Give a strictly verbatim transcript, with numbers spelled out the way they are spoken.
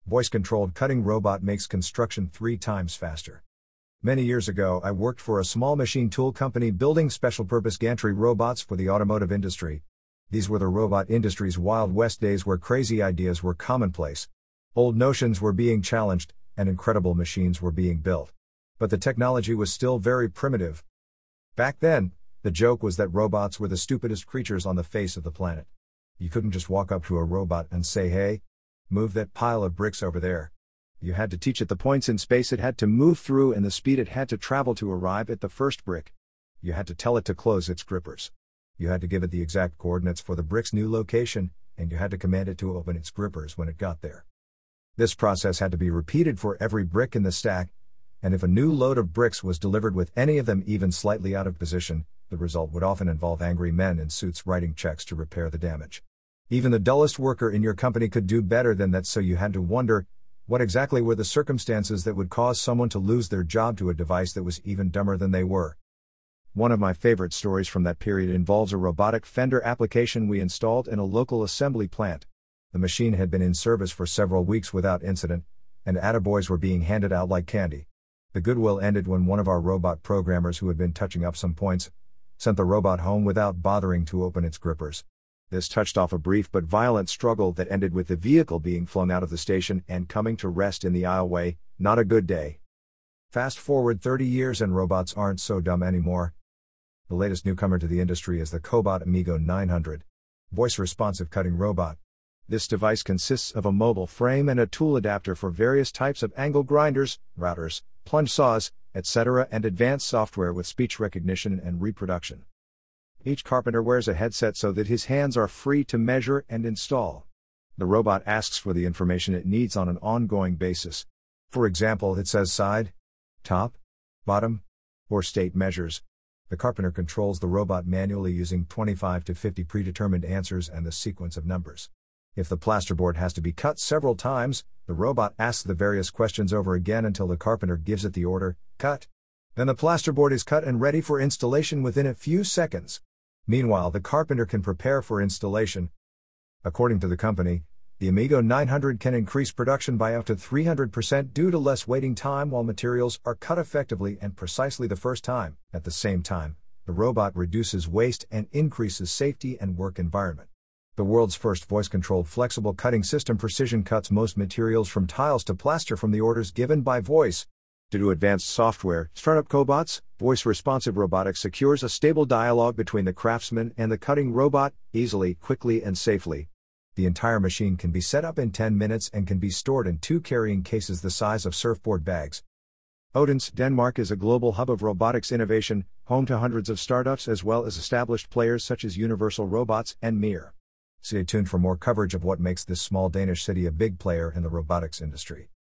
Voice-controlled cutting robot makes construction three times faster. Many years ago, I worked for a small machine tool company building special-purpose gantry robots for the automotive industry. These were the robot industry's Wild West days where crazy ideas were commonplace. Old notions were being challenged, and incredible machines were being built. But the technology was still very primitive. Back then, the joke was that robots were the stupidest creatures on the face of the planet. You couldn't just walk up to a robot and say, "Hey, move that pile of bricks over there." You had to teach it the points in space it had to move through and the speed it had to travel to arrive at the first brick. You had to tell it to close its grippers. You had to give it the exact coordinates for the brick's new location, and you had to command it to open its grippers when it got there. This process had to be repeated for every brick in the stack, and if a new load of bricks was delivered with any of them even slightly out of position, the result would often involve angry men in suits writing checks to repair the damage. Even the dullest worker in your company could do better than that, so you had to wonder, what exactly were the circumstances that would cause someone to lose their job to a device that was even dumber than they were? One of my favorite stories from that period involves a robotic fender application we installed in a local assembly plant. The machine had been in service for several weeks without incident, and attaboys were being handed out like candy. The goodwill ended when one of our robot programmers who had been touching up some points sent the robot home without bothering to open its grippers. This touched off a brief but violent struggle that ended with the vehicle being flung out of the station and coming to rest in the aisleway. Not a good day. Fast forward thirty years and robots aren't so dumb anymore. The latest newcomer to the industry is the Cobot Amigo nine hundred, voice-responsive cutting robot. This device consists of a mobile frame and a tool adapter for various types of angle grinders, routers, plunge saws, et cetera, and advanced software with speech recognition and reproduction. Each carpenter wears a headset so that his hands are free to measure and install. The robot asks for the information it needs on an ongoing basis. For example, it says side, top, bottom, or state measures. The carpenter controls the robot manually using twenty-five to fifty predetermined answers and the sequence of numbers. If the plasterboard has to be cut several times, the robot asks the various questions over again until the carpenter gives it the order, cut. Then the plasterboard is cut and ready for installation within a few seconds. Meanwhile, the carpenter can prepare for installation. According to the company, the Amigo nine hundred can increase production by up to three hundred percent due to less waiting time while materials are cut effectively and precisely the first time. At the same time, the robot reduces waste and increases safety and work environment. The world's first voice-controlled flexible cutting system precision cuts most materials from tiles to plaster from the orders given by voice. Due to advanced software, startup cobots, voice-responsive robotics secures a stable dialogue between the craftsman and the cutting robot, easily, quickly, and safely. The entire machine can be set up in ten minutes and can be stored in two carrying cases the size of surfboard bags. Odense, Denmark is a global hub of robotics innovation, home to hundreds of startups as well as established players such as Universal Robots and Mir. Stay tuned for more coverage of what makes this small Danish city a big player in the robotics industry.